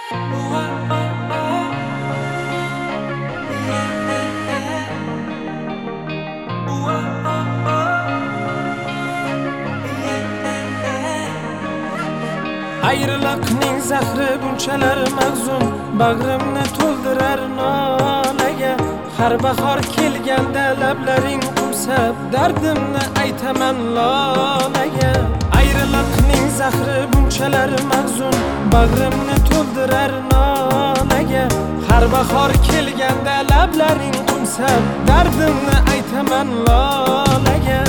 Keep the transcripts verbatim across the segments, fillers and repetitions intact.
Ayrılıqning zahri bunchalar mag'zun, bag'rimni to'ldirar nolaga. Har bahor kelganda lablaring qumsab, dardimni aytaman lolaga. Ayrılıqning zahri bunchalar mag'zun, bag'rimni to'ldirar nolaga. Har bahor kelganda lablaring qumsab, dardimni aytaman lolaga.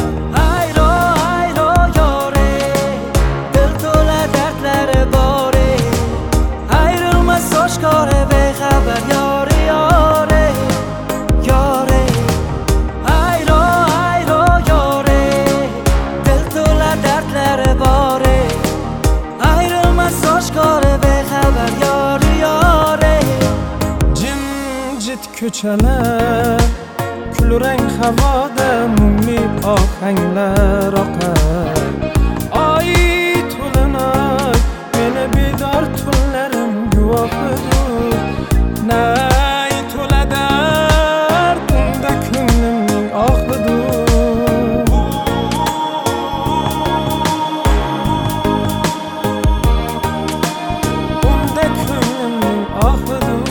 Oshkora bexabar yori yori yori ayro ayro yori dil to'la dardlari bori ayrilmas oshkora bexabar yori yori Jimjit ko'chalar kulrang havoda mungli ohanglar oqar oy to'linoy meni bedor tunlarim guvohidur nay to'la dardimda ko'nglimning ohidur unda ko'nglimning ohidur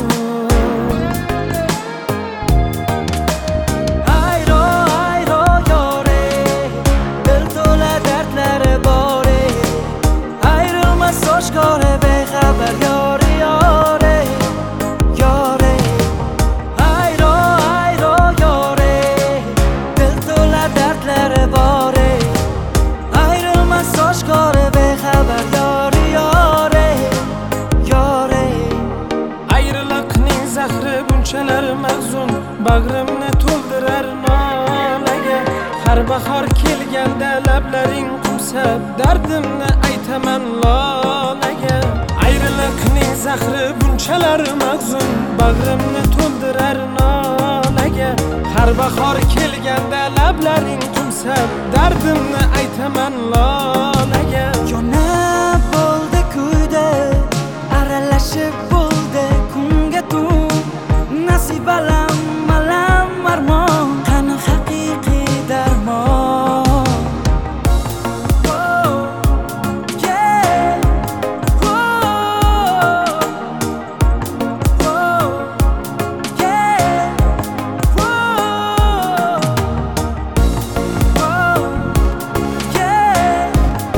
ayro ayro yori dil to'la dardlari bori ayrilmas oshkora bexabar yori yori yori ayro ayro yori dil to'la dardlari bori ayrilmas oshkora bexabar yori yori yori Ayrılıqning zahri bunchalar mag'zun, bag'rimni to'ldirar nolaga. Har bahor kelganda lablaring qumsab, dardimni aytaman lolaga. Ayrılıqning zahri bunchalar mag'zun, bag'rimni to'ldirar nolaga. Har bahor kelganda lablaring qumsab, dardimni aytaman lolaga. yonib bo'ldi kuyda aralashib bo'ldi kunga tu nasibalam malam armon qani haqiqiy darmon Oh, yeah. Oh, oh, yeah. Oh, oh, yeah.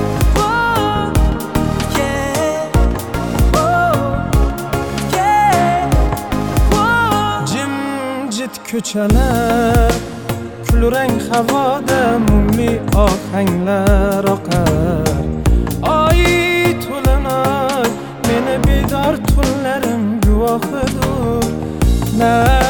Jimjit ko'chalar kulrang havoda mungli ohanglar oqar oy to'linoy meni bedor tunlarim guvohidur.